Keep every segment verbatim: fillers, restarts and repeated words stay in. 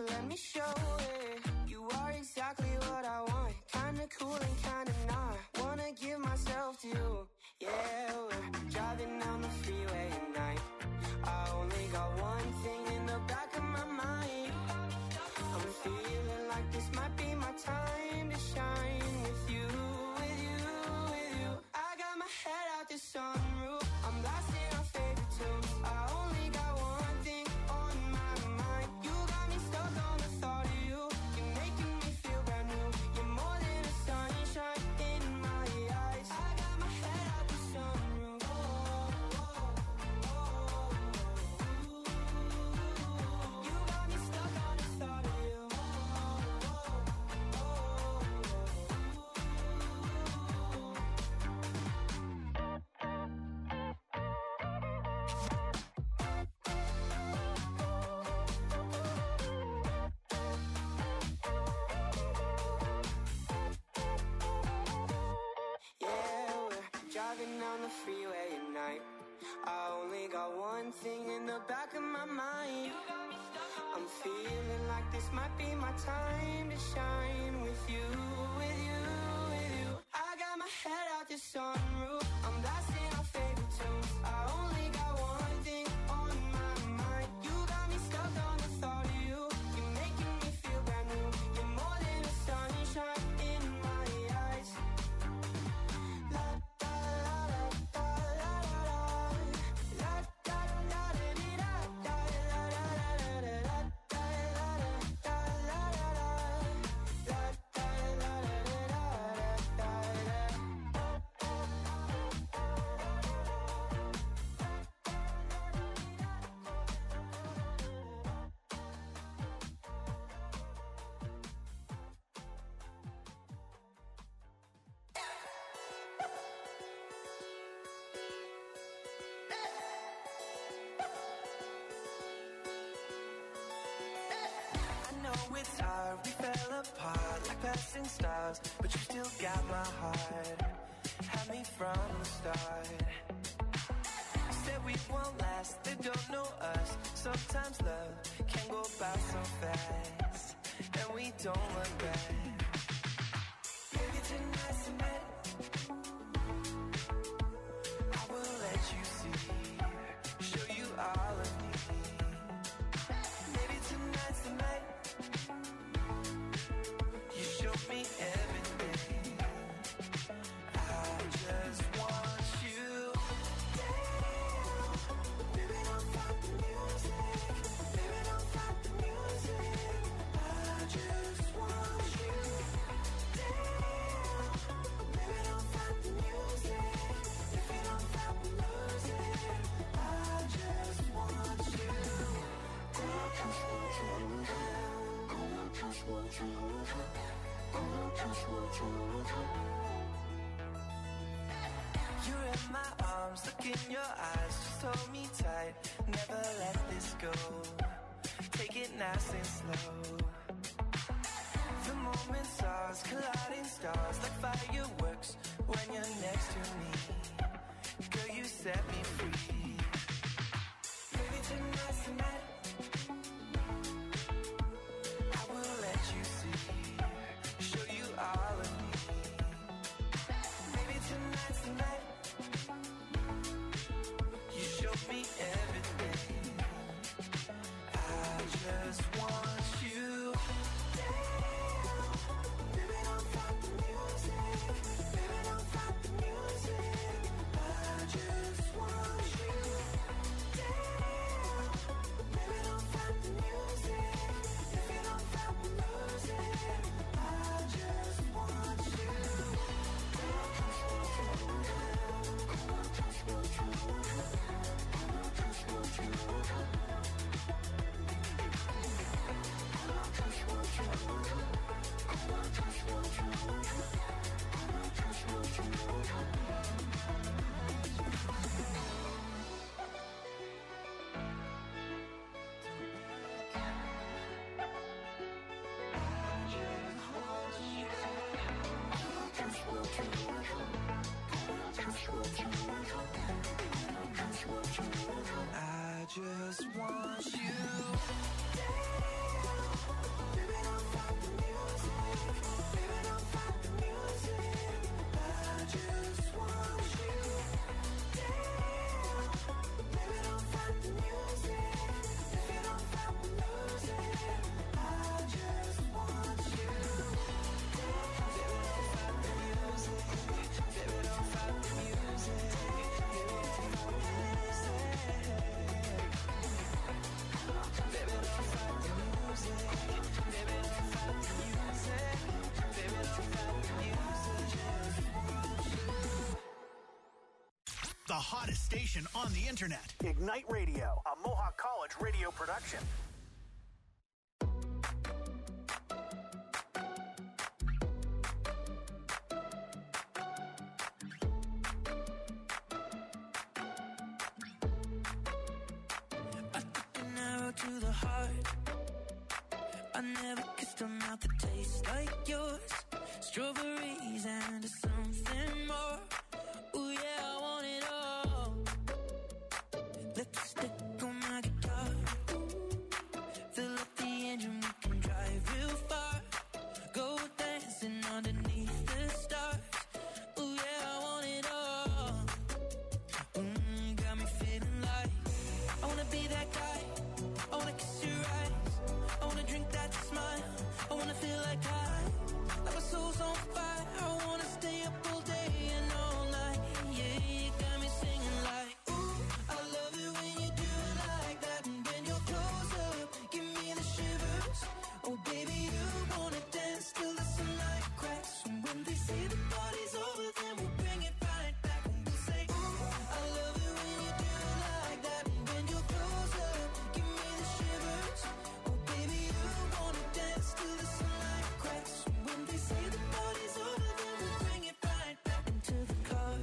so let me show it. You are exactly what I want, kinda cool and kinda not. Wanna give myself to you, yeah. We're driving down the freeway at night. I only got one thing in the back of my mind. I'm feeling like this might be my time to shine with you, with you, with you. I got my head out the sunroof, I'm blasting our favorite tunes. I only got one thing on my mind. You got me stuck on the thought of you. You're making me feel brand new. You're more than a sunshine in my eyes. I got my head out the sunroof. Oh, oh, oh, oh. You got me stuck on the thought of you. Oh, oh, yeah, we're driving down the freeway at night. I only got one thing in the back of my mind. I'm feeling like this might be my time to shine with you, with you, with you. I got my head out the sunroof, I'm blasting our favorite tunes. I only got one thing on my mind. You got me stuck on the thought of you. You're making me feel brand new. You're more than a sunshine in my eyes. La da la da la la la. La da la da di da da la la la la la da la da la la la. La da la da da da da I know it's hard, we fell apart like passing stars, but you still got my heart. Had me from the start. Said we won't last, they don't know us. Sometimes love can go by so fast, and we don't look back. Maybe tonight's the night I will let you see, show you all of me. Maybe tonight's the night you show me everything. I just want you. Damn, baby, don't fight the music. Baby, don't fight the music. I just want you. Damn, baby, don't fight the music. If you don't fight the music, I just want you. I just want you. I just want you. I just want you. You're in my arms, look in your eyes, just hold me tight, never let this go. Take it nice and slow. The moment stars, colliding stars, like fireworks when you're next to me. Girl, you set me free. Maybe tonight's the night I will let you see, show you all of me. Maybe tonight's the night you show me everything. I just want you. Damn, baby, don't fight the music. Baby, don't fight the music. I just want you. Damn, baby, don't fight the music. If you don't fight the music, I just want you. I just want you. I just want you. I just want you. I just want you. Damn, hottest station on the internet. Ignite Radio, a Mohawk College radio production. To the heart, I never kissed a mouth that tastes like yours. Strawberries and something more. Ooh yeah, I want it all. Lipstick on my guitar. Fill up the engine, we can drive real far. Go dancing underneath the stars. Ooh yeah, I want it all. Mm, got me feeling like I wanna be that guy. I wanna kiss your eyes, I wanna drink that smile, I wanna feel like I, like my soul's on fire, I wanna stay up all day and all night, yeah, you got me singing like, ooh, I love it when you do it like that, and when you're close up, give me the shivers, oh baby, you wanna dance till the sunlight cracks, and when they say the party's over, then we'll bring it right back, and we'll say, ooh, I love it when you do it like that, and when you're close up, give me the shivers, oh baby, you wanna dance till the sunlight cracks, and when they say the party's over, then we'll bring it right back into the car,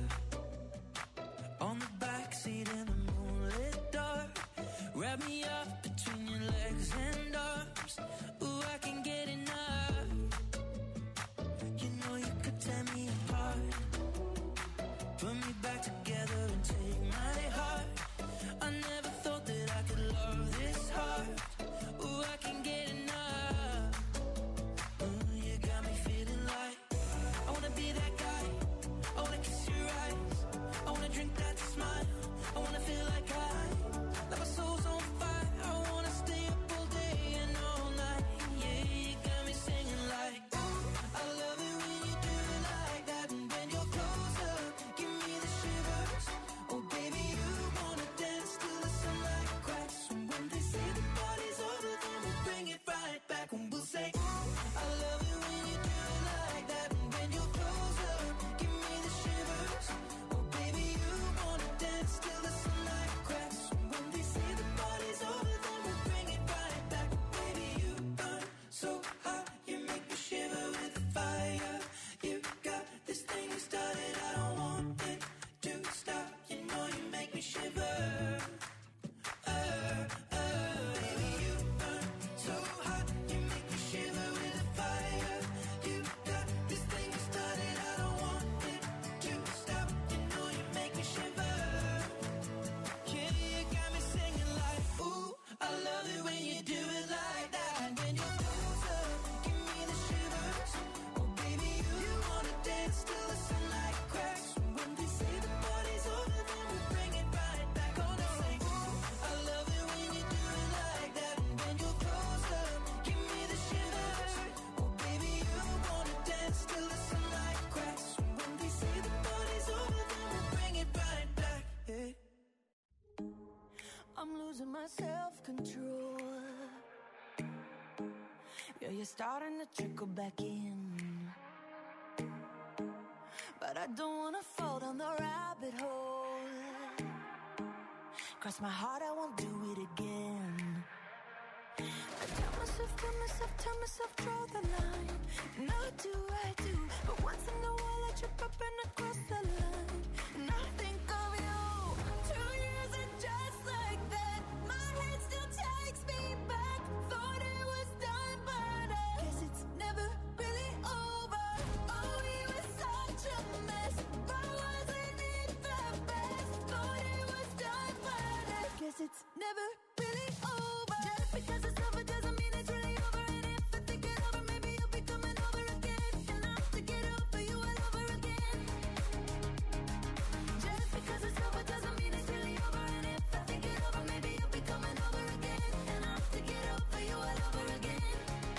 on the backseat in the moonlit dark, wrap me up between your legs and arms, ooh, I can get enough, you know you could tear me apart, put me back together and take my heart, I never thought that I could love this hard, ooh, I can get enough, ooh, you got me feeling like, I wanna be that guy, I wanna kiss your eyes, I wanna drink that smile, I wanna feel like I, like my soul's on fire, I wanna stay up all day and all night, yeah, you got me singing like, ooh, I love it when you do it like that, and when you're close up, give me the shivers, oh baby, you wanna dance till the sunlight cracks, and when they say the party's over, then we'll bring it right back, and we'll say, ooh, I love it when you do it like that, and when you're close up, give me the shivers, oh baby, you wanna dance till the sunlight cracks, and when they say the party's over, then we'll bring it right back, baby, you burn so hot, you make me shiver with the fire, you got this thing you started, I don't want it to stop, you know you make me shiver, uh, uh, baby, you burn so hot, you make me shiver with the fire, you got this thing you started, I don't want it to stop, you know you make me shiver, yeah, you got me singing like, ooh, I love it when you do it like that, and when you're close up, give me the shivers, oh baby, you wanna dance till the sunlight cracks, and when they say the party's over, then we'll bring it right back, oh no, say, ooh, I love it when you do it like that, and when you're close up, give me the shivers, oh baby, you wanna dance till the sunlight cracks, and when they say the party's over, then we'll bring it right back, yeah. I'm losing my self-control, yeah, you're starting to trickle back in, but I don't wanna fall down the rabbit hole, cross my heart, I won't do it again, I tell myself, tell myself, tell myself, draw the line, and I do, I do, but once in a while I trip up and I cross the line, and I think of you, two years and just like that, my head still takes me back, thought it was done, but I guess it's never really over, oh, we were such a mess, but wasn't it the best, thought it was done, but I guess it's never really over, just because it's over doesn't mean it's really over, and if I think it over, maybe you'll be coming over again, and I have to get over you all over again, just because it's over doesn't mean it's really over, and if I think it over, maybe you'll be coming over again, and I have to get over you all over again,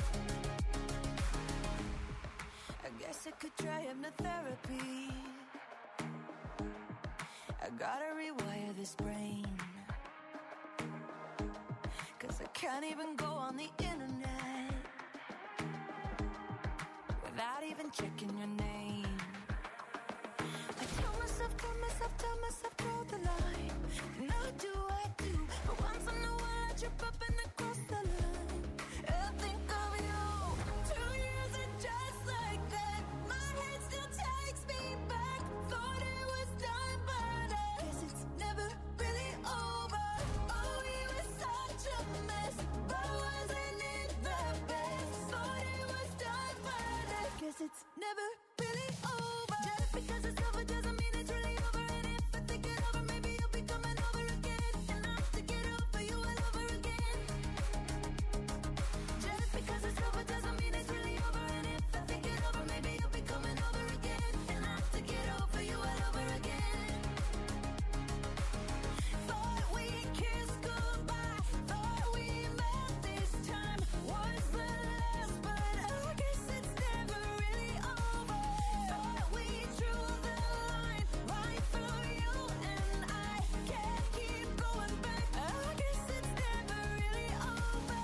I guess I could try hypnotherapy, I gotta rewire this brain, cause I can't even go on the internet without even checking your name. I tell myself, tell myself myself, tell myself, draw the line. And I do, I do. But once in a while I trip up and I cross the line. I think of you. Two years are just like that. My head still takes me back. Thought it was done, but I guess it's never really over. Oh, we were such a mess, but wasn't it the best? Thought it was done, but I guess it's never really over. Just because it's over doesn't mean it's really over. And if I think it over, maybe you'll be coming over again. And I have to get over you all over again. Just because it's over doesn't mean it's really over. And if I think it over, maybe you'll be coming over again. And I have to get over you all over again. Thought we kissed goodbye. Thought we met this time was the last, but I guess it's never really over. Thought we drew the line right through you, and I can't keep going back. I guess it's never really over.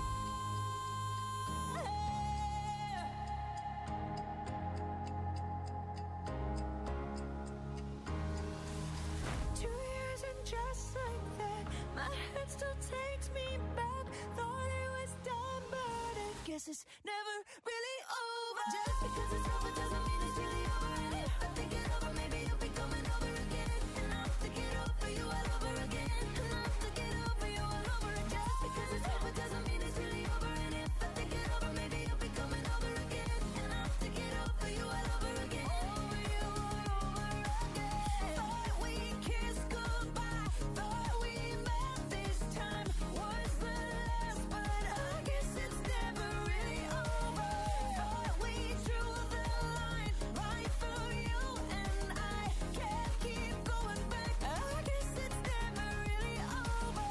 Two years and just like that, my head still takes me back. Thought it was done, but I guess it's never really over. Just because it's over doesn't mean it's really over. And if I think it over, maybe you'll be coming over again. And I have to get over you all over again. And I have to get over you all over again. Just because it's over doesn't mean it's really over. And if I think it over, maybe you'll be coming over again. And I have to get over you all over again. Over you all over again. Thought we kissed goodbye. Thought we met this time was the last, but I guess it's never really over. Thought we drew the line right through you, and I can't keep going back. I guess it's never really over.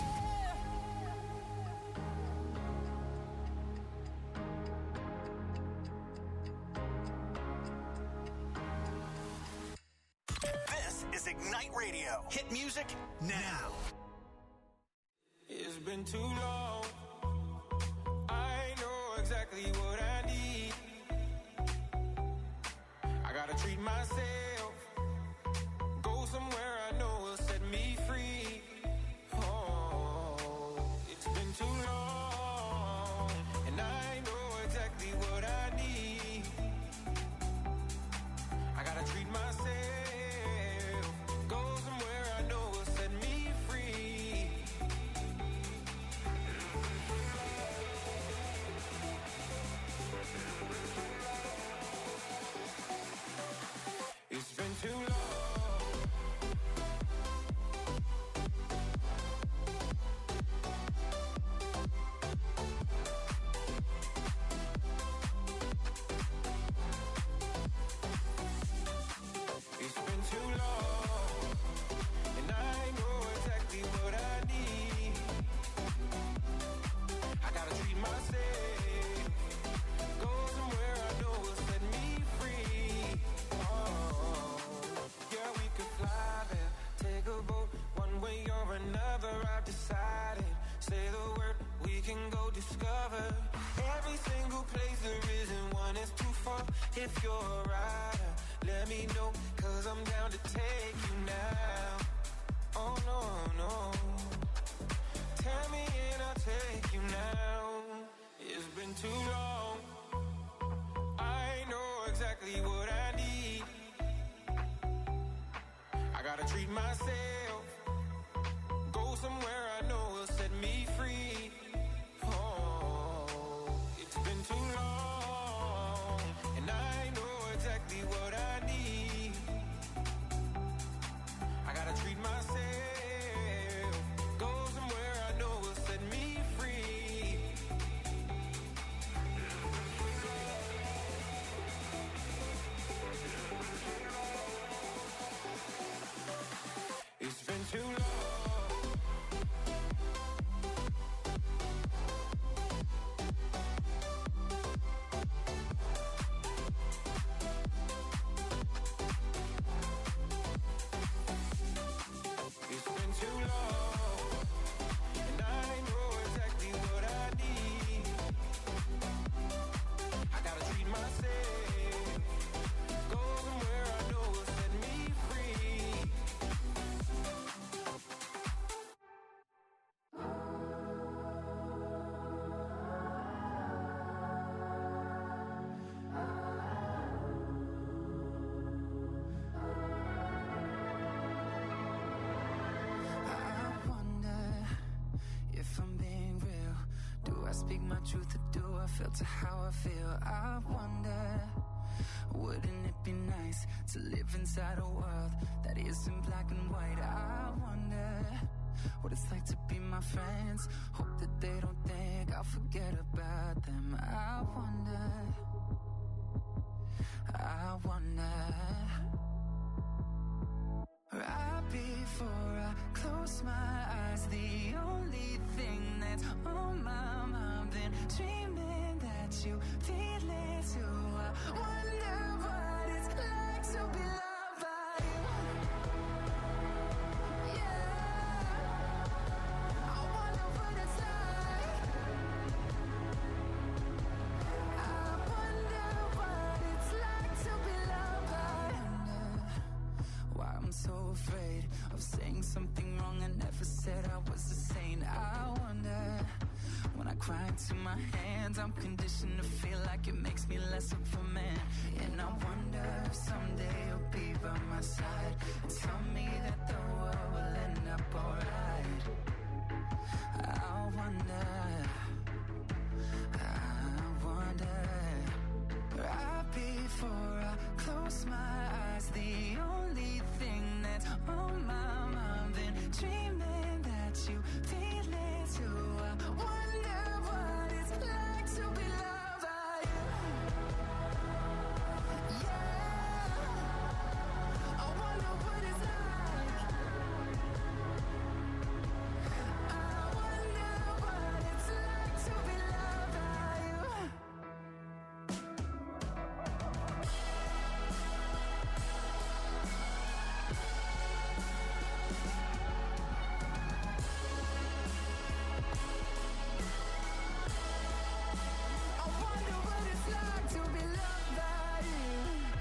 This is Ignite Radio. Hit music now. It's been too long. I know exactly what I need. I gotta treat myself. Go somewhere I know will set me free. Oh, it's been too long. And I know exactly what I need. I gotta treat myself. Go somewhere I know will set me free. It's been too long. It's been too long, and I know exactly what I need. I gotta treat myself. Go somewhere I know will set me free. Oh, yeah, we could fly there, take a boat, one way or another. I've decided. Say the word, we can go discover every single place there isn't one that's too far. If you're a rider, let me know, cause I'm down to take you now. Oh no, no. Tell me and I'll take you now. It's been too long. I know exactly what I need. I gotta treat myself. Go somewhere I know will set me free. Oh, it's been too long, and I know exactly what I need. I gotta treat myself. Go somewhere I know will set me free. It's been too long. my truth to do. I feel to how I feel. I wonder, wouldn't it be nice to live inside a world that isn't black and white? I wonder what it's like to be my friends. Hope that they don't think I'll forget about them. I wonder, I wonder. Right before I close my eyes, the only thing that's on my mind, been dreaming that you feel it too. I wonder what it's like to be loved by you. Yeah, I wonder what it's like. I wonder what it's like to be loved by you. Why I'm so afraid of saying something wrong. I never said I was a saint. I wonder, when I cry into my hands, I'm conditioned to feel like it makes me less of a man. And I wonder if someday you'll be by my side and tell me that the world will end up alright. I wonder, I wonder. Right before I close my eyes, the only thing that's on my mind, been dreaming that you feel it too. I wonder what it's like to be loved by you. Yeah, I wonder what it's like. I wonder what it's like to be loved by you. I wonder what it's like to be loved by you.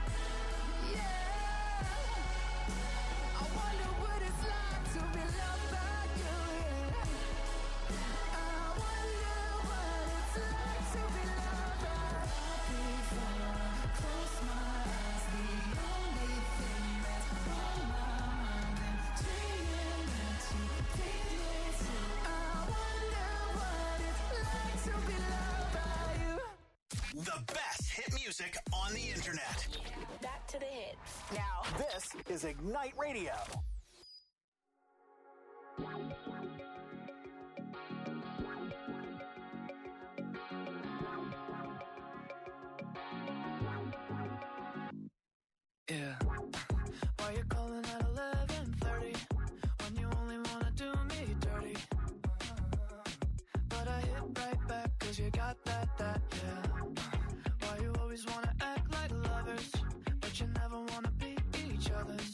Yeah, I wonder what it's like to be loved by you. Yeah, I wonder what it's like to be loved by you. Before I close my eyes, the only thing that's on my mind, and dreaming that you feel it too. I wonder what it's like to be loved by you. The best hit music on the internet. Back to the hits. Now, this is Ignite Radio. Yeah. Why you calling at eleven thirty when you only wanna do me dirty? But I hit right back cause you got that, that, yeah. Why you always wanna act like lovers, but you never wanna be each other's?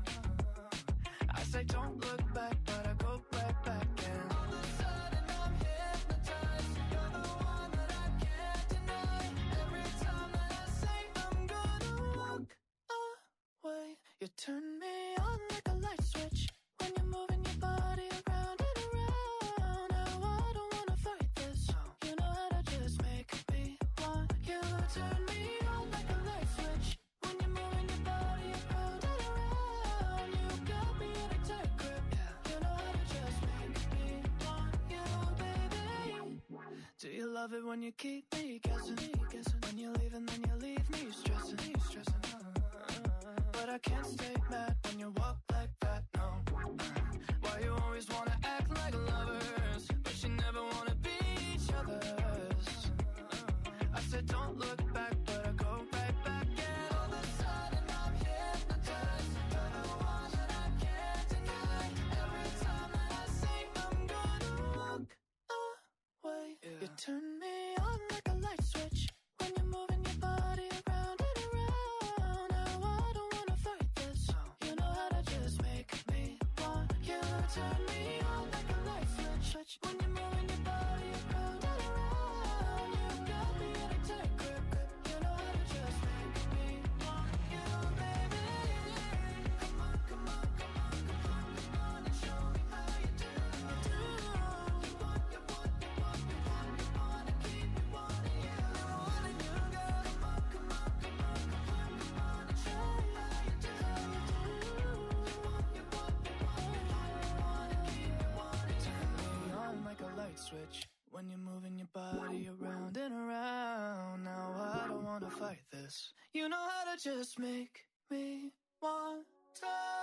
I say don't look back, but I go right back and all of a sudden I'm hypnotized. You're the one that I can't deny. Every time that I say I'm gonna walk away, you turn me on like a light switch when you're moving your body around and around. Now I don't wanna fight this. You know how to just make me want you. Turn me on like a light switch when you're moving your body around and around. You got me in a tight grip. You know how to just make me want you, baby. Do you love it when you keep me guessing? When you leave and then you leave me stressing, stressing. But I can't stay mad when you walk like that, no. Why you always wanna act like lovers, but you never wanna be each other's? I said don't look back, but I go right back and all of a sudden I'm hypnotized. You're the one that I can't deny. Every time that I say I'm gonna walk away, yeah. You turn me on like a light switch when you're moving your body around and around. Now I don't wanna fight this. You know how to just make me want you. Turn me on like a light switch when you're moving your body around and around. You got me in a tight grip. You know how to just make me want you, baby. Come on, come on, come on, come on, come on and show me how you do. You want, you want, you want, you want, you want to keep me wanting you. Wanting you, girl. Come on, come on, come on, come on, come on and show me how you do. You want, you want, you want, you want, you want to keep me wanting you. Turn me on like a light switch when you're moving your body body around and around. Now I don't wanna fight this. You know how to just make me want to.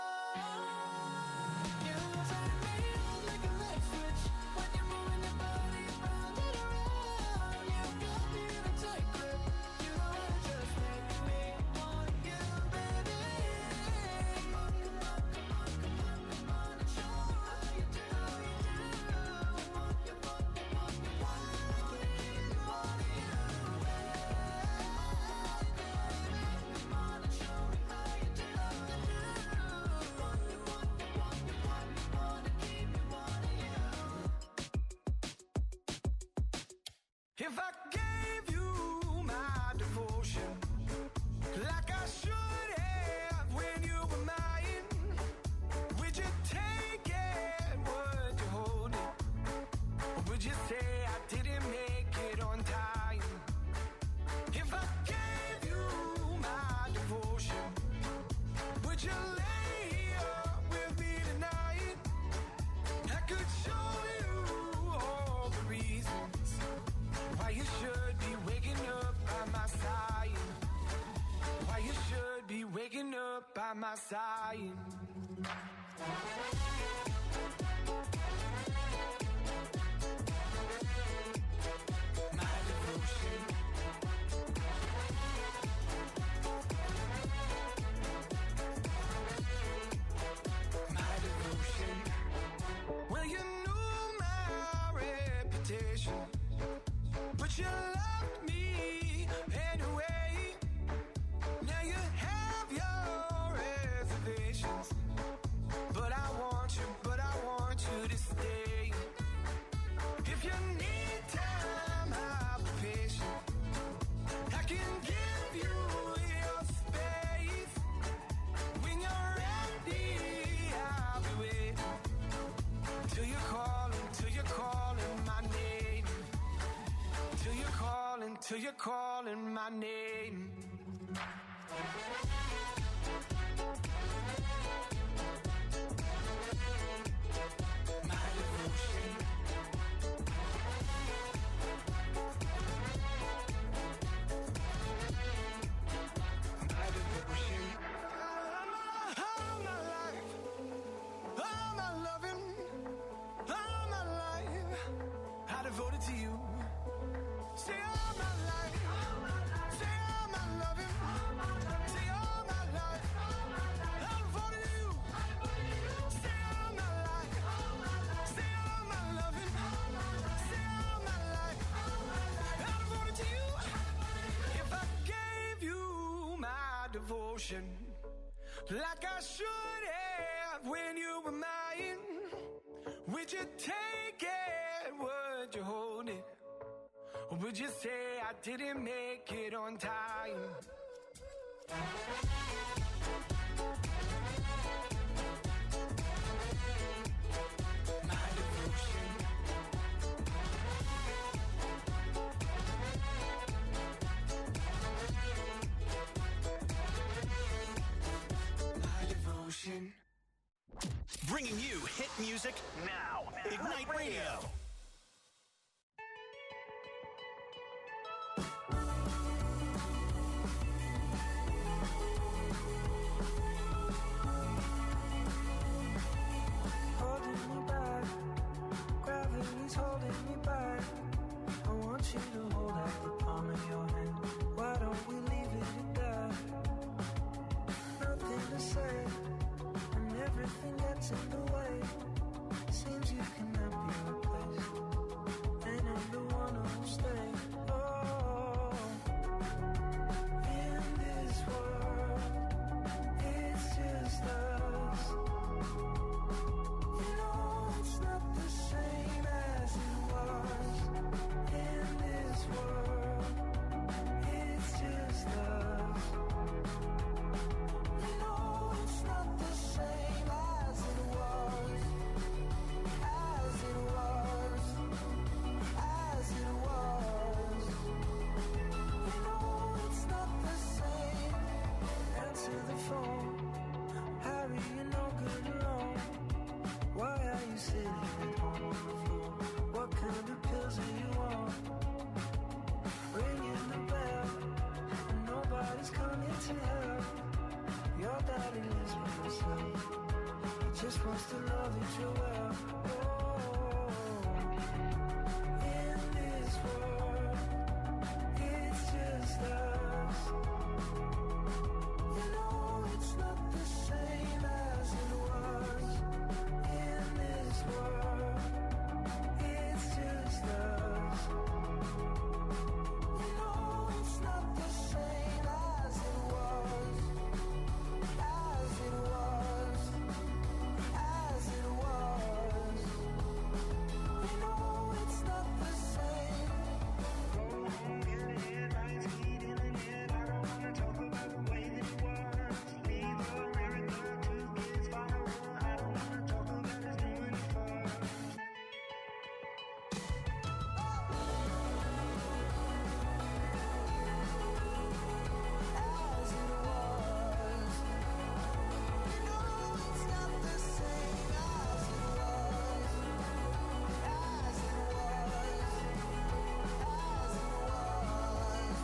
You turn me on like a light switch when you're moving your body around and around. You got me in a tight grip. You know how to just make me want you, baby. Come on, come on, come on, come on, come on, and show me how you do, how you do. You want, you want, you want, you want. I wanna keep you wanting you, baby. Come on and show me how you do, how you do. You want, you want, you want, you want, you wanna keep you wanting you. If I gave you my devotion, like I should have when you were mine, would you take it? Would you hold it? Or would you say I didn't make it on time? If I gave you my devotion, would you lay up with me tonight? I could show you all the reasons why you should be waking up by my side. Why you should be waking up by my side. My devotion. My devotion. Well, you knew my reputation, but you loved me anyway. Now you have your reservations, but I want you, but I want you to stay. If you need time, I'll be patient. I can give you your space. When you're ready, I'll be waiting till you're calling, till you're calling my name. Till you're calling, till you're calling my name. My devotion. My devotion. All my life, all my loving, all my life, I devoted to you. Say all my life, say all my loving, say all my life, I devoted to you. Say all my life, say all my loving, say all my life, I devoted to you. If I gave you my devotion, like I should have when you were mine, would you take it? Would you hold it? Or would you say I didn't make it on time? My devotion. My devotion. Bringing you hit music now. Ignite Radio. Holding me back, gravity's holding me back. I want you to hold out the palm of your hand. Why don't we leave it at that? Nothing to say, and everything gets in the way. Seems you cannot be replaced, and I'm the one who'll stay. Oh, in this world, it's just us. You know it's not the same as it was. In this just wants to know that you're well. Oh, in this world, it's just us. You know it's not the same as it was. In this world, it's just us. You know it's not the same as it was. As it was. As it was. You know it's not the same. As it was. You know it's not the same as it was. As it was. As it was.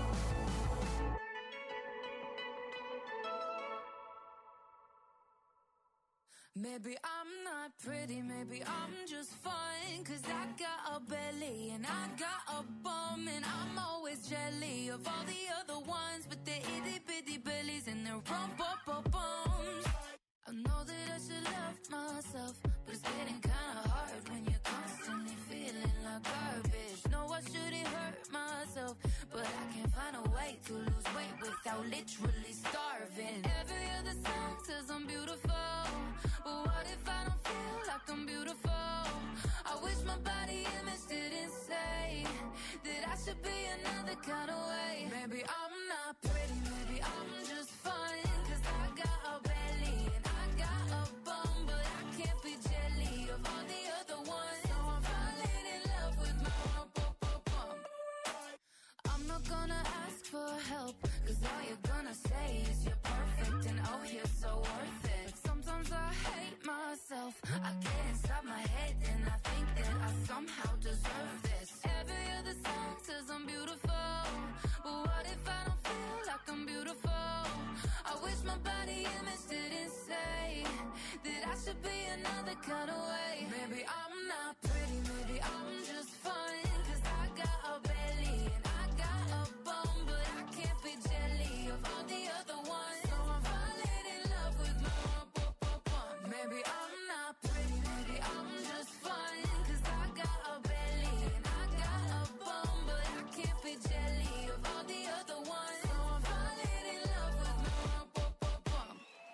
Maybe I'm not pretty, maybe I'm just fine. Cause I got a belly and I got a bum. And I'm always jelly of all the other ones with their itty bitty bellies and their rump up bums. I know that I should love myself, but it's getting kinda hard when you're constantly feeling like garbage. No, I shouldn't hurt myself, but I can't find a way to lose weight without literally starving. Every other song says I'm beautiful, but what if I don't feel like I'm beautiful? I wish my body image didn't say that I should be another kind of way. Maybe I'm not pretty, maybe I'm just fine. Cause I got a belly and I got a bum, but I can't be jelly of all the other ones. So I'm falling in love with my rump up up bum. I'm not gonna ask for help, cause all you're gonna say is you're perfect and oh you're so worth it. But sometimes I hate myself, I get inside my head and I think that I somehow deserve this. Every other song says I'm beautiful, but what if I don't feel like I'm beautiful? I wish my body image didn't say that I should be another kind of way. Maybe I'm not pretty, maybe I'm just fine. Cause I got a belly and I got a bum, but I can't be jelly of all the other ones. So I'm falling in love with my rump up up bum. Maybe I'm not pretty, maybe I'm just fine. Cause I got a belly and I got a bum, but I can't be jelly of all the other ones. So I'm falling in love with my rump up up bum.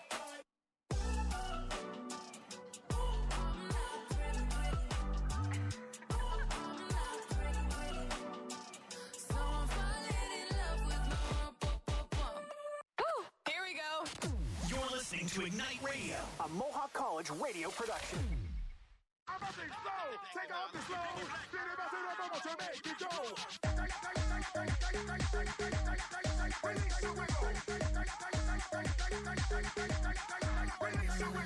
I'm not pretty, pretty. I'm not pretty, pretty. So I'm falling in love with my rump up up bum. Woo! Here we go. You're listening to Ignite Radio. A Mohawk College radio production. Take off the slow. To make it go. Release the wiggle. Release the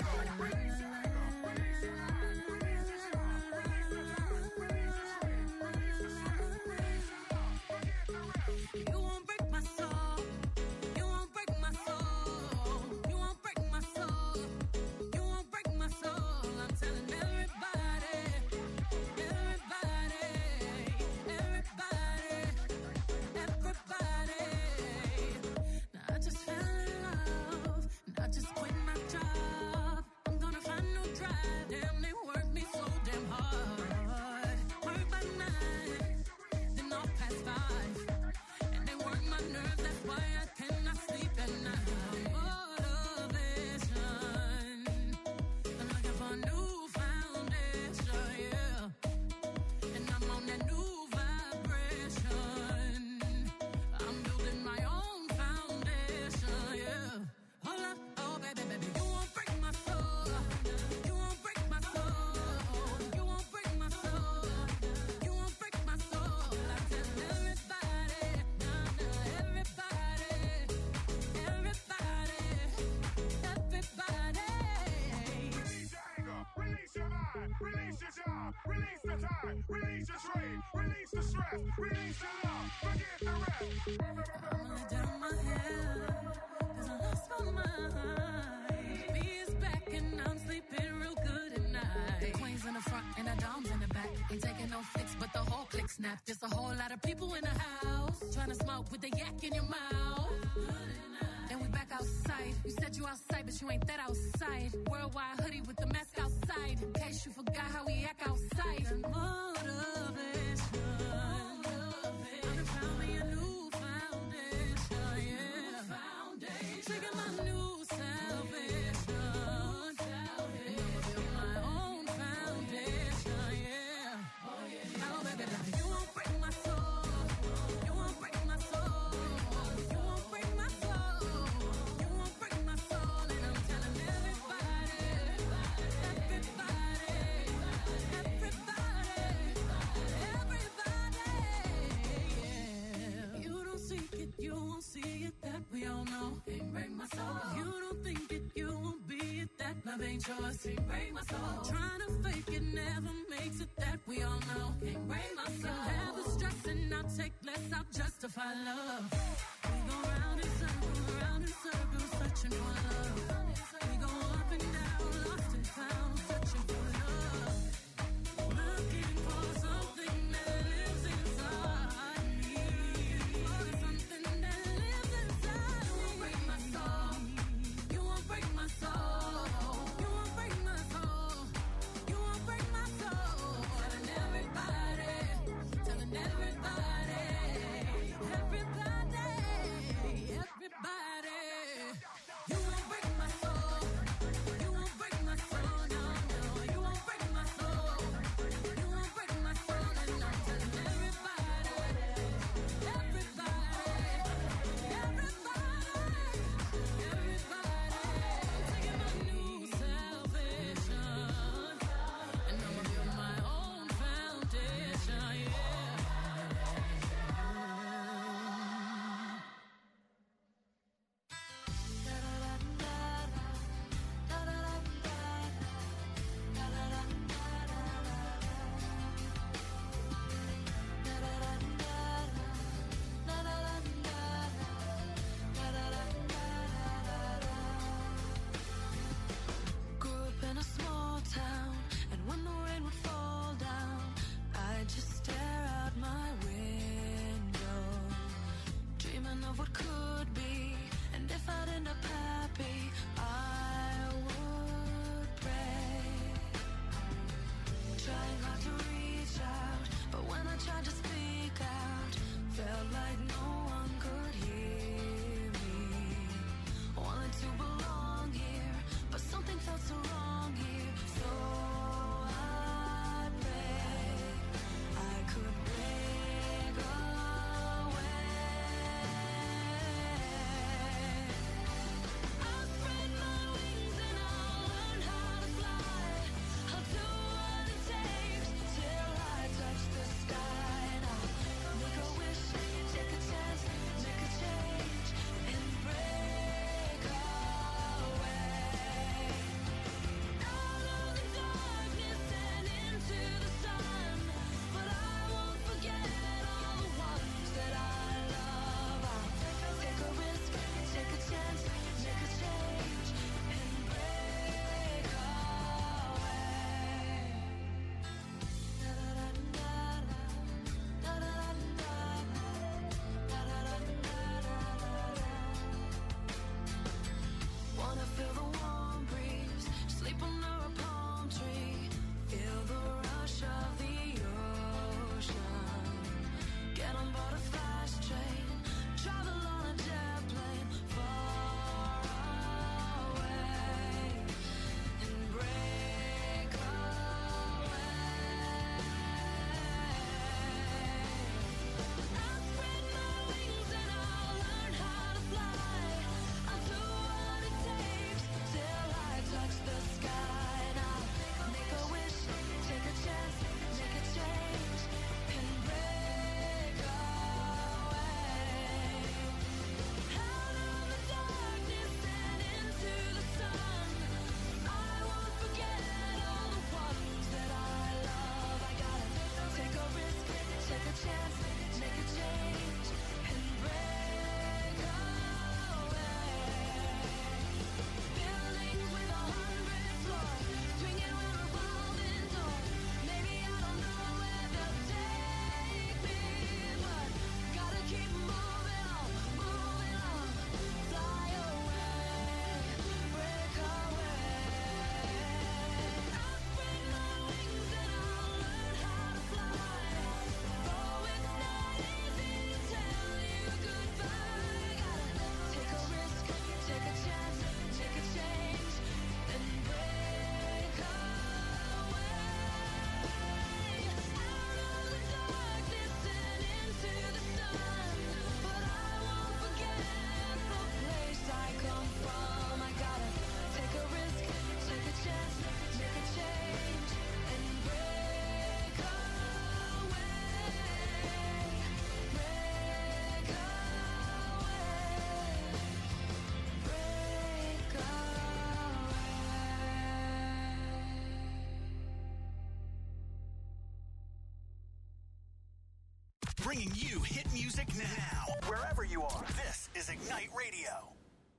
You won't break my soul. You won't break my soul. You won't break my soul. You won't break my soul. I'm telling everybody, everybody, everybody, everybody. Now I just fell in love, and I just quit my job. I'm gonna find no drive. Damn, they work me so damn hard. Work by nine, then off past five. And they work my nerves, that's why I cannot sleep at night. Motivation, I'm looking for a new foundation, yeah. And I'm on that new vibration. I'm building my own foundation, yeah. Hold up, oh baby, baby, you won't break my soul. You won't break my soul. You won't break my soul. You won't break my soul. I tell everybody, nah, nah, everybody, everybody, everybody. Release your anger. Release your mind. Release your job. Release the time. Release your trade. Release the stress. Release your love. Forget the rest. I'm gonna down my head, cause I lost my mind. Me is back and I'm sleeping. snap. There's a whole lot of people in the house trying to smoke with the yak in your mouth. Then we back outside. You said you outside, but you ain't that outside. Worldwide hoodie with the mask outside. In case you forgot how we act outside. Motivation. I done found me a new foundation, yeah. Trigger my new salvation. My own foundation, yeah. Now, baby, now you won't break my soul. You won't break my soul. You won't break my soul. You won't break my soul. And I'm telling everybody, everybody, everybody, everybody, yeah. You don't seek it, you won't see it, that we all know. Can't break my soul. You don't think it, you won't be it, that love ain't yours. Can't break my soul. Trying to fake it never makes it, that we all know. Can't break my soul. Never stressing, I'll take less, I'll justify love. We go round in circles, round in circles, searching for love. We go up and down, lost and found, searching for love. Looking for something that lives inside me. For something that lives inside me. You won't break my soul. You won't break my soul. You won't break my soul. You won't break my soul. Telling everybody, telling everybody, everybody, everybody. You won't break my soul. You won't break my soul. No, you hit music now. Wherever you are, this is Ignite Radio.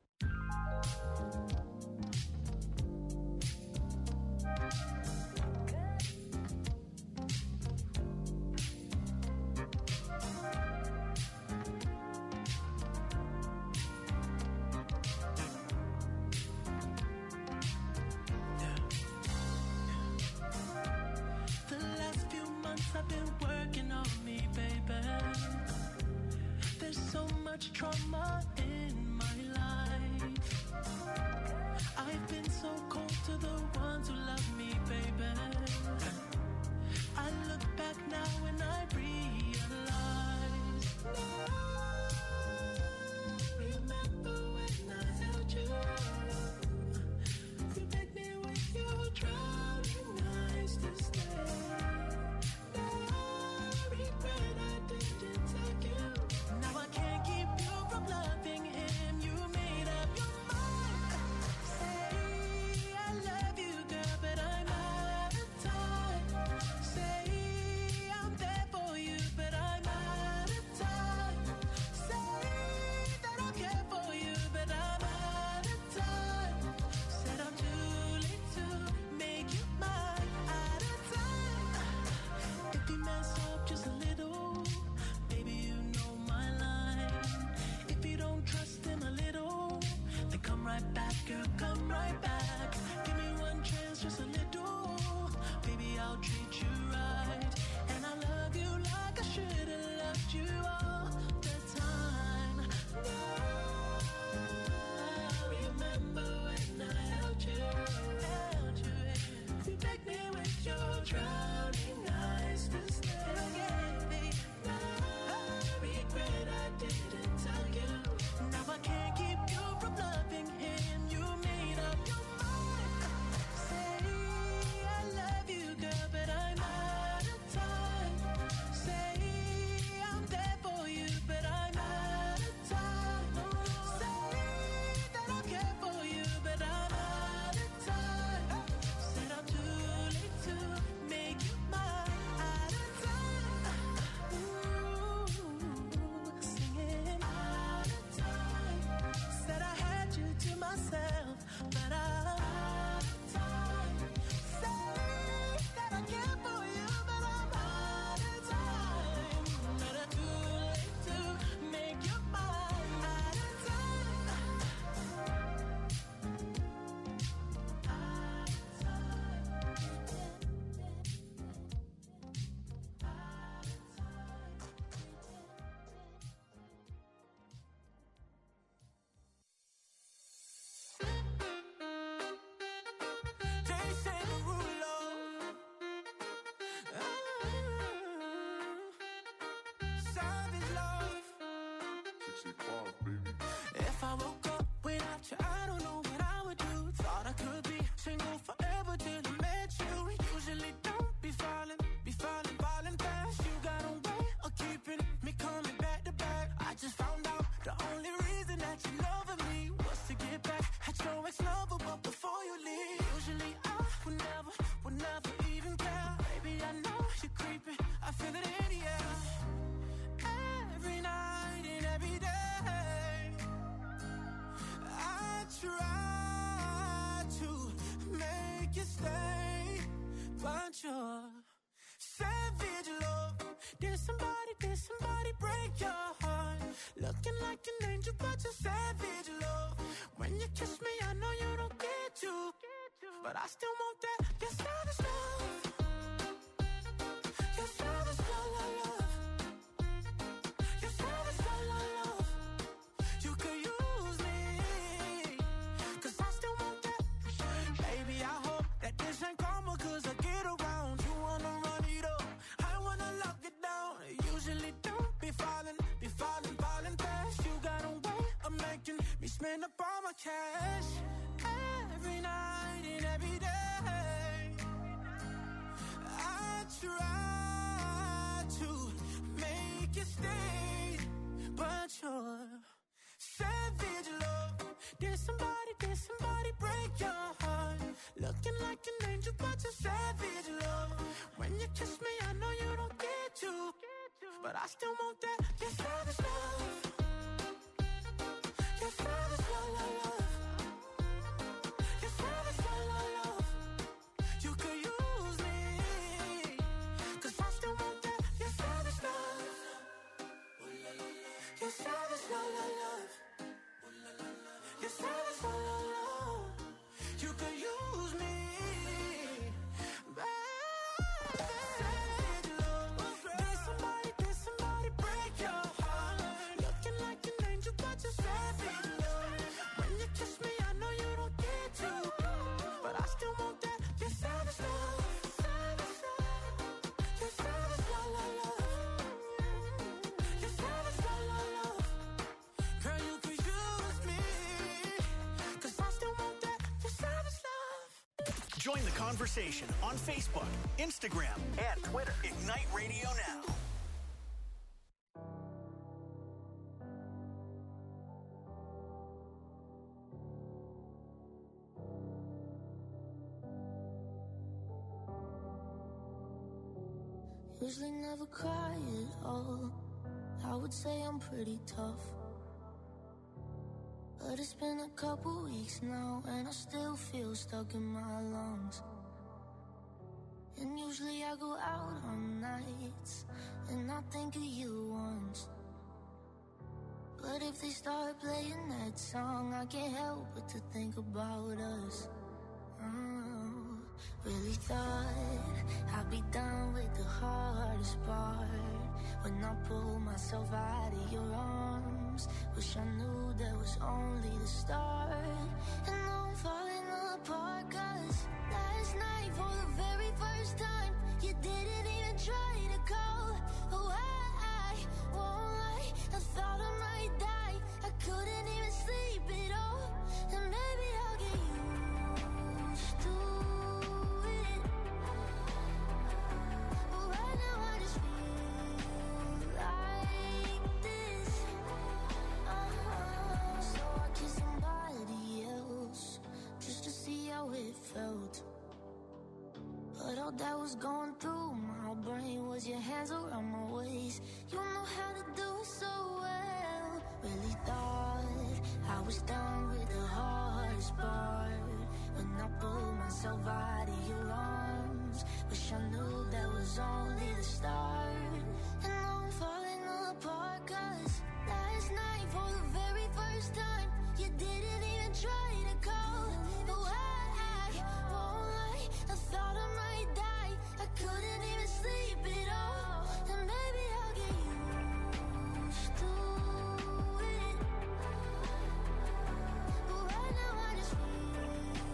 I've been working on me, baby. There's so much trauma in my life. I've been so cold to the ones who love me, baby. I look back now and I realize. Remember when I held you? You begged me with your drowning eyes to stay. If I woke up without you, I don't know what I would do. Thought I could be single forever till I met you. Usually don't be falling, be falling, falling fast. You got a way of keeping me coming back to back. I just found out the only reason that you loving me was to get back at your ex-lover, but before you leave, usually I would never, would never even care. Baby, I know you're creeping, I feel it in the air. Every night and every day try to make you stay, but you're savage love. Did somebody, did somebody break your heart? Looking like an angel, but you're savage love. When you kiss me, I know you don't get to, but I still want that. You're savage love. You're savage love, love, love. You're savage love, love, love. You could use me, cause I still want that. Baby, I hope that this ain't karma, cause I get around. You wanna run it up, I wanna lock it down. Usually don't be falling, be falling, falling fast. You got a way of making me spend up all my cash. Every night and every day I try to make you stay, but you're savage love. Did somebody, did somebody break your heart? Looking like an angel, but you're savage love. When you kiss me, I know you don't get to, but I still want that. Your savage love. Your savage love, love, love. Your savage love, love, love. You could use me, 'cause I still want that. Your savage love. Your savage love, love, love. Your savage love, love, love. You could use me, baby. Savage love. Did somebody, did somebody break your heart? Looking like an angel, but you're savage love. When you kiss me, I know you don't get to, but I still want that. Your savage love. Savage love. Your savage love, love, love. Your savage love, love, love. Girl, you could use me, 'cause I still want that. Your savage love. Join the conversation on Facebook, Instagram, and Twitter. Ignite Radio Now. Usually never cry at all. I would say I'm pretty tough, but it's been a couple weeks now, and I still feel stuck in my lungs. And usually I go out on nights, and I think of you once. But if they start playing that song, I can't help but to think about us. Oh, really thought I'd be done with the hardest part. When I pull myself out of your arms, wish I knew that was only the start. And now I'm falling apart, 'cause last night for the very first time, you didn't even try to call. Oh, I, I won't lie, I thought I might die. I couldn't even sleep at all. And maybe I'll get used to it, but right now I just feel like this. Uh-huh. So I kissed somebody else just to see how it felt. But all that was going through my brain was your hands around my waist. You know how to do it so well. Really thought I was done with the hardest part. When I pulled myself out of your arms, wish I knew that was only the start. And now I'm falling apart, 'cause last night for the very first time, you didn't even try to call. Oh, I, I won't lie, I thought I might die. I couldn't even sleep at all. And maybe I'll get used to it, but right now I just feel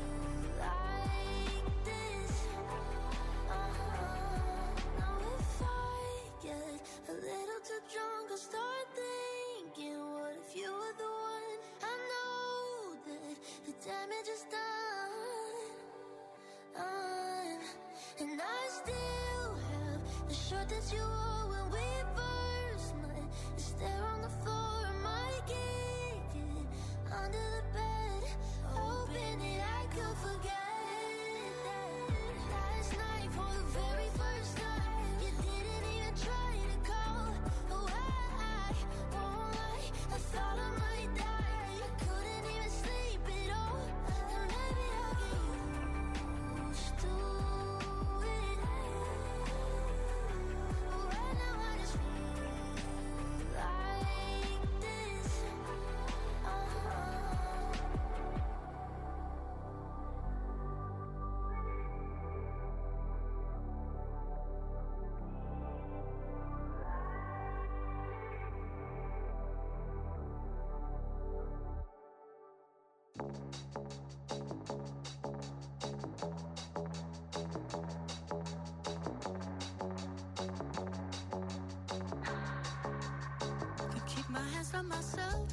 like this. Uh-huh. Now if I get a little too drunk, I'll start thinking, what if you were the one? I know that the damage is done, uh, and I still have the shirt that you wore when we first met. It's there on the floor, I might kick it under the bed, hoping that I could forget that. Last night for the very first time, you didn't even try to call. Oh, I, I won't lie, I thought I might die. I couldn't even sleep at all. And maybe I'll get used to it, but right now I just feel like this. Uh-huh. Can keep my hands on myself.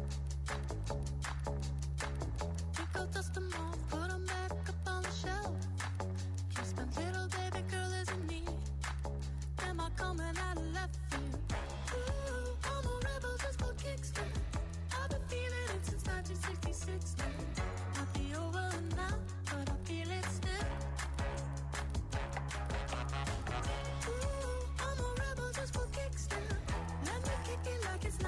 Pick up, dust them off, put them back up on the shelf. Kiss my little baby girl isn't me. Am I coming out of left field? Ooh, I'm a rebel just for kicks. I've been feeling it since nineteen sixty-six. Might be over now, but I feel it still. Ooh, I'm a rebel just for kicks.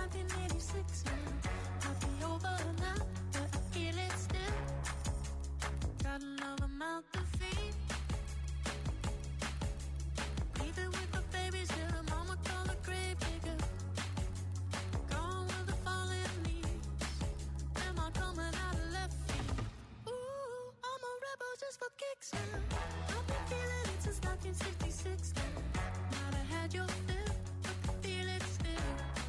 nineteen eighty-six now. Might be over now, but I feel it still. Got another mouth to feed. Leaving with the babies till the mama call the grave digger. Gone with the fallen leaves. Am I coming out of left field? Ooh, I'm a rebel just for kicks now. I've been feeling it since nineteen sixty-six now. Might have had your fill, but I feel it still.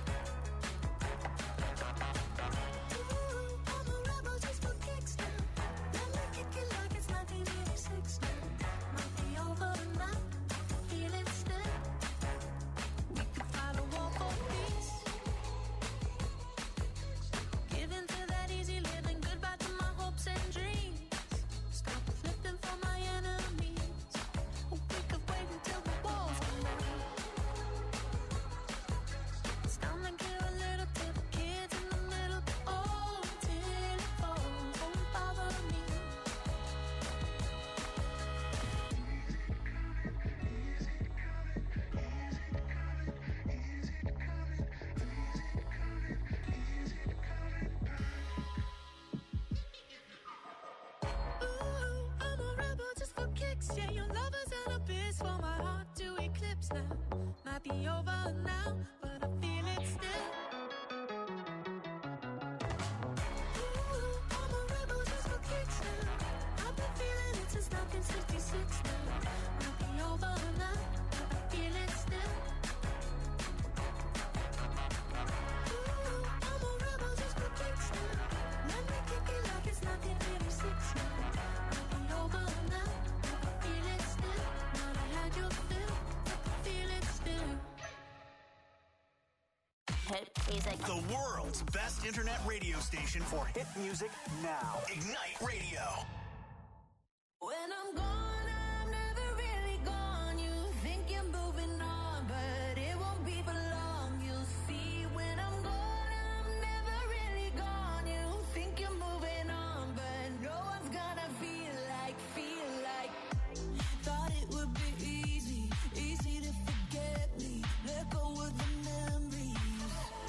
Ooh, I'm a rebel just for kicks now. Let me kick it like it's nineteen eighty-six now. Might be over now, I feel it still. We could fight a war for peace. Giving to that easy living, goodbye to my hopes and dreams. Stop flipping for my enemies. We could wait until the walls come down. It's time to give a little to the kids in the middle. Oh, till it falls, won't bother me. Ooh, I'm a rebel just for kicks. Yeah, your lover's an abyss for my heart to eclipse now. Might be over now, but I feel it still. Ooh, I'm a rebel just for kicks now. I've been feeling it since nineteen sixty-six now. Might be over now, but I feel it still. Ooh, I'm a rebel just for kicks now. Let me kick it like it's nineteen eighty-six now. Might be over now, but I feel it still. Might have had your fill, but I feel it still. Hit music. The world's best internet radio station for Hit music now. Ignite Radio. When I'm gone, I'm never really gone. You think you're moving on, but it won't be for long. You'll see when I'm gone, I'm never really gone. You think you're moving on, but no one's gonna feel like, feel like. Thought it would be easy, easy to forget me. Let go of the memories.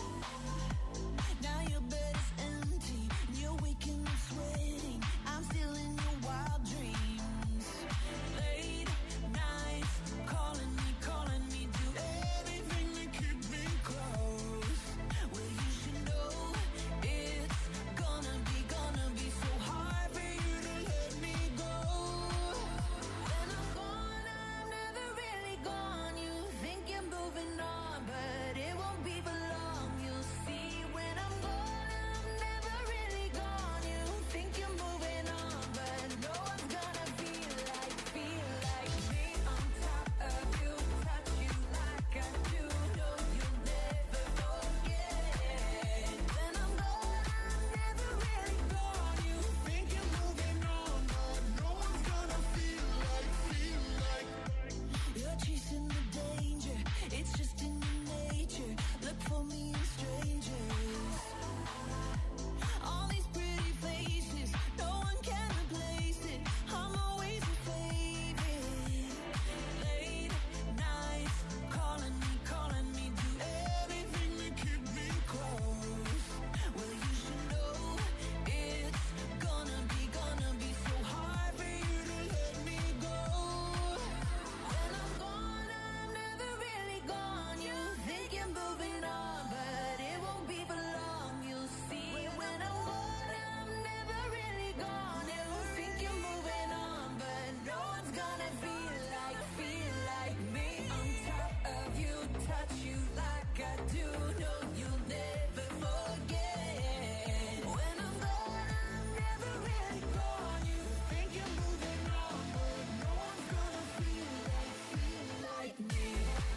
Now your bed is empty, you're waking up sweating. I'm still in your wild dreams. Late nights, calling me, calling me, do everything to keep me close. Well, you should know it's gonna be, gonna be so hard for you to let me go. When I'm gone, I'm never really gone. You think you're moving on, but it won't be for long. You'll see when I'm gone, I'm never really gone. You think you're moving on, but no one's gonna feel like, feel like me on top of you, touch you like I do. No, you'll never forget. When I'm gone, I'm never really gone. You think you're moving on, but no one's gonna feel like, feel like. You're chasing the danger, it's just in your nature. Look for me in strangers. All these pretty faces, no one can replace it. I'm always your favorite. Late nights, calling me, calling me, do everything to keep me close. Well, you should know it's gonna be, gonna be so hard for you to let me go. When I'm gone, I'm never really gone. You think you're moving on, but it won't be for long. You'll see when I'm gone, I'm never really gone. You think you're moving on, but no one's gonna feel like, feel like me on top of you, touch you like I do. No, you'll never forget. When I'm gone, I'm never really gone. You think you're moving on, but no one's gonna feel like, feel like me.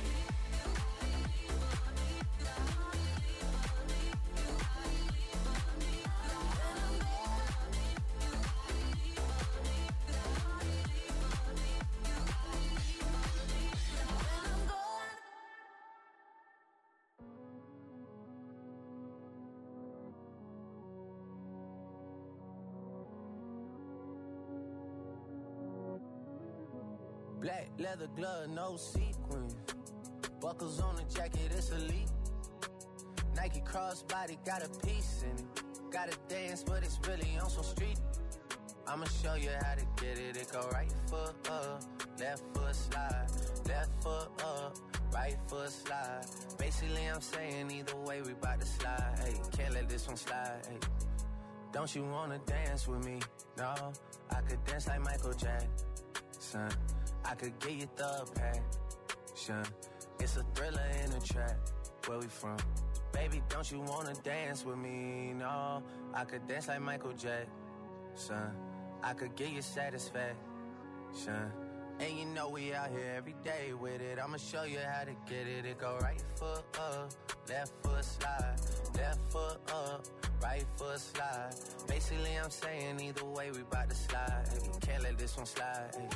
Black leather glove, no sequins. Buckles on the jacket, it's elite. Nike crossbody got a piece in it. Gotta dance, but it's really on some street. I'ma show you how to get it. It go right foot up, left foot slide, left foot up, right foot slide. Basically, I'm saying either way, we bout to slide. Hey, can't let this one slide. Hey, don't you wanna dance with me? No, I could dance like Michael Jackson. I could get you the passion. It's a thriller in a trap. Where we from? Baby, don't you wanna dance with me? No, I could dance like Michael Jackson. I could give you satisfaction. And you know we out here every day with it. I'ma show you how to get it. It go right foot up, left foot slide, left foot up, right foot slide. Basically, I'm saying either way, we bout to slide. Hey, can't let this one slide. Hey.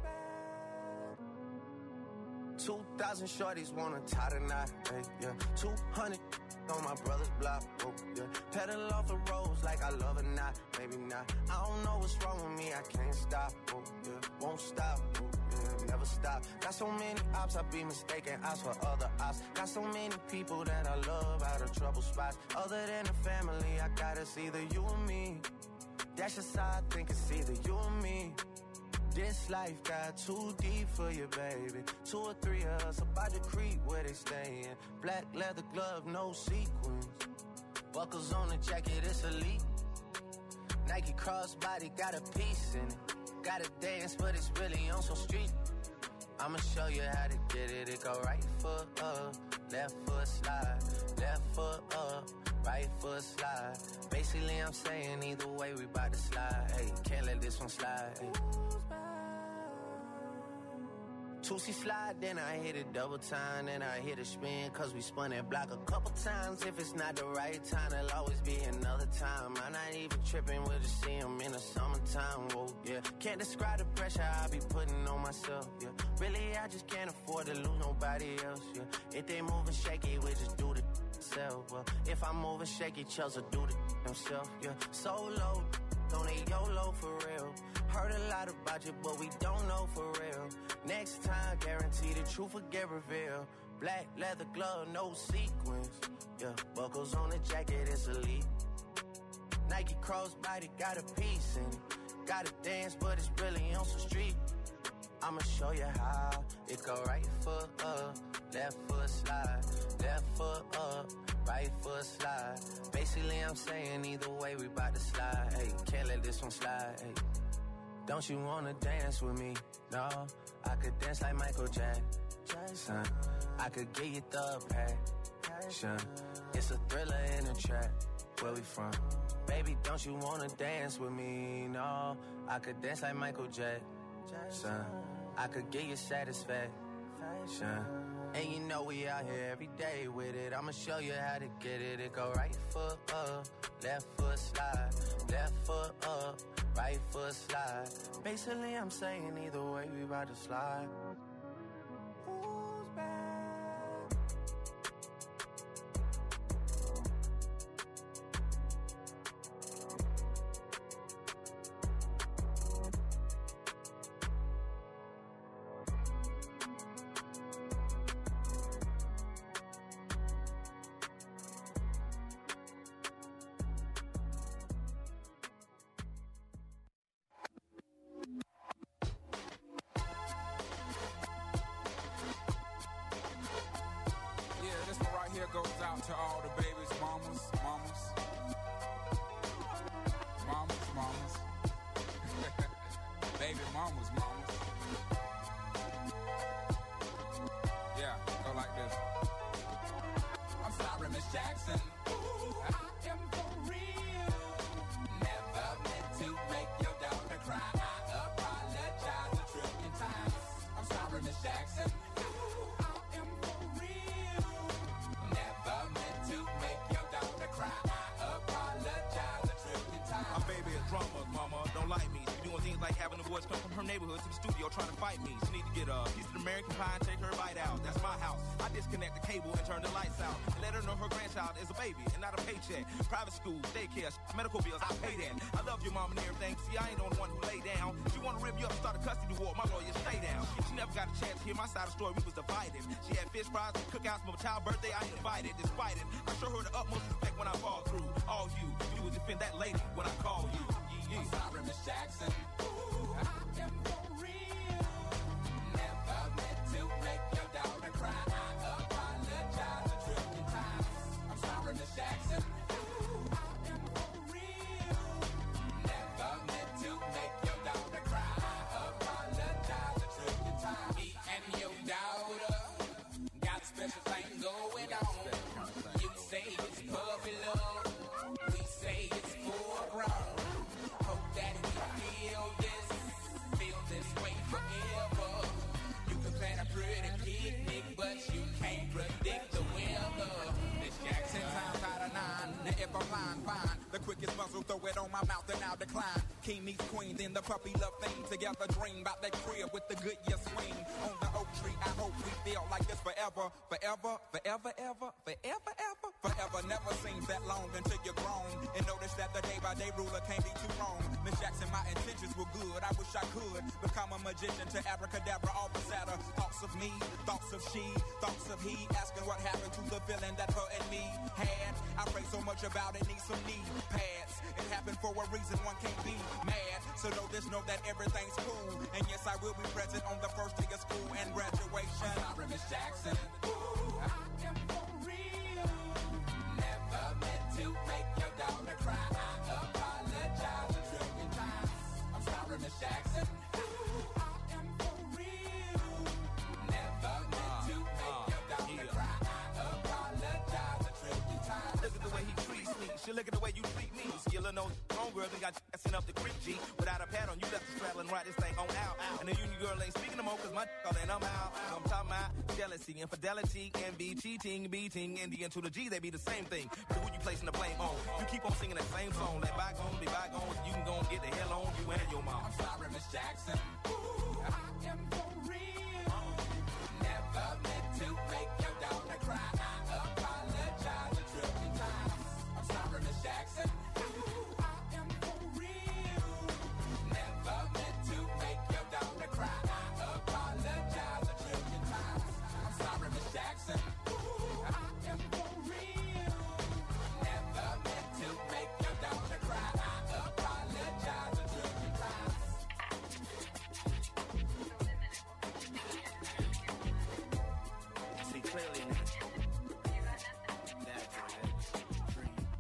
Two thousand shorties wanna tie the knot. Hey, yeah. Two hundred on my brother's block. Oh, yeah. Pedal off the roads like I love or not. Maybe not. I don't know what's wrong with me. I can't stop. Oh, yeah. Won't stop. Oh, yeah. Never stop. Got so many ops, I be mistaken ops for other ops. Got so many people that I love out of trouble spots. Other than the family, I got it's either you or me. That's just how I think it's either you or me. This life got too deep for you, baby. Two or three of us about to creep where they stayin'. Black leather glove, no sequins. Buckles on the jacket, it's elite. Nike crossbody got a piece in it. Gotta dance, but it's really on some street. I'ma show you how to get it. It go right foot up, left foot slide, left foot up, right foot slide. Basically, I'm saying either way, we bout to slide. Hey, can't let this one slide. Hey. two C slide, then I hit it double time, then I hit a spin, cause we spun that block a couple times. If it's not the right time, there'll always be another time. I'm not even tripping, we'll just see him in the summertime, whoa, yeah. Can't describe the pressure I be putting on myself, yeah. Really, I just can't afford to lose nobody else, yeah. If they moving shaky, we just do the self, well. If I'm moving shaky, Chelsea do the himself, yeah. Solo, don't need YOLO for real. Heard a lot about you, but we don't know for real. Next time, guarantee the truth will get revealed. Black leather glove, no sequins. Yeah, buckles on the jacket, it's elite. Nike crossbody got a piece in it. Gotta dance, but it's really on some street. I'ma show you how. It go right foot up, left foot slide, left foot up, right foot slide. Basically, I'm saying either way, we bout to slide. Hey, can't let this one slide. Hey. Don't you wanna dance with me? No, I could dance like Michael Jackson. I could get you the passion. It's a thriller in a trap. Where we from? Baby, don't you wanna dance with me? No, I could dance like Michael Jackson. I could get you satisfaction. And you know we out here every day with it. I'ma show you how to get it. It go right foot up, left foot slide, left foot up, right foot slide. Basically, I'm saying either way, we about to slide. Who's back? from her neighborhood to the studio trying to fight me. She need to get a piece of American pie and take her bite out. That's my house. I disconnect the cable and turn the lights out. And let her know her grandchild is a baby and not a paycheck. Private school, daycare, medical bills, I pay that. I love your mom and everything. See, I ain't the only one who lay down. She wanna rip you up and start a custody war. My lawyer, stay down. She never got a chance to hear my side of the story. We was divided. She had fish fries, cookouts for my child's birthday. I ain't invited. Despite it, I show her the utmost respect when I fall through. All you, you would defend that lady when I call you. Yeah, yeah. I'm sorry, Miss Jackson. Ooh, I am for real. Never meant to make your daughter cry. I apologize a trillion times. I'm sorry, Miss Jackson. Ooh, I am for real. Never meant to make your daughter cry. I apologize a trillion times. Me and your daughter got a special thing going on. You say it's puppy love. We say it's full grown. Hope that we feel this, feel this way forever. You can plan a pretty picnic, but you can't predict the weather. Miss Jackson times out of nine. Now if I'm lying, fine. The quickest muzzle, throw it on my mouth and I'll decline. King meets queen, then the puppy love thing. Together dream about that crib with the good year swing. On the oak tree, I hope we feel like this forever. Forever, forever, ever, forever, ever. Forever never seems that long until you're grown. And notice that the day by day ruler can't be too wrong. Miss Jackson, my intentions were good. I wish I could become a magician to abracadabra, all the sadder. Thoughts of me, thoughts of she, thoughts of he. Asking what happened to the feeling that her and me had. I pray so much about it, need some knee pads. It happened for a reason, one can't be mad. So know this, know that everything's cool. And yes, I will be present on the first day of school and graduation. I'm sorry, Miss Jackson. Ooh, I am for real. Never meant to make your daughter cry. I apologize a trillion times. I'm sorry, Miss Jackson. Ooh, I am for real. Never meant to make your daughter cry. I apologize a trillion times. Look at the way he treats me. She look at the way you treat me. Skillin' those homegirls and got you sent up the creek, G. Without a pad on, you left the straddle and ride this thing on out. And the union girl ain't speaking no more, cause my all and I'm out. I'm talking about jealousy, infidelity, envy, cheating, beating, and the N to the G, they be the same thing. But who you placing the blame on? You keep on singing that same song. Let bygones be bygones, you can go and get the hell on you and your mom. I'm sorry, Miss Jackson. Ooh, I am for real.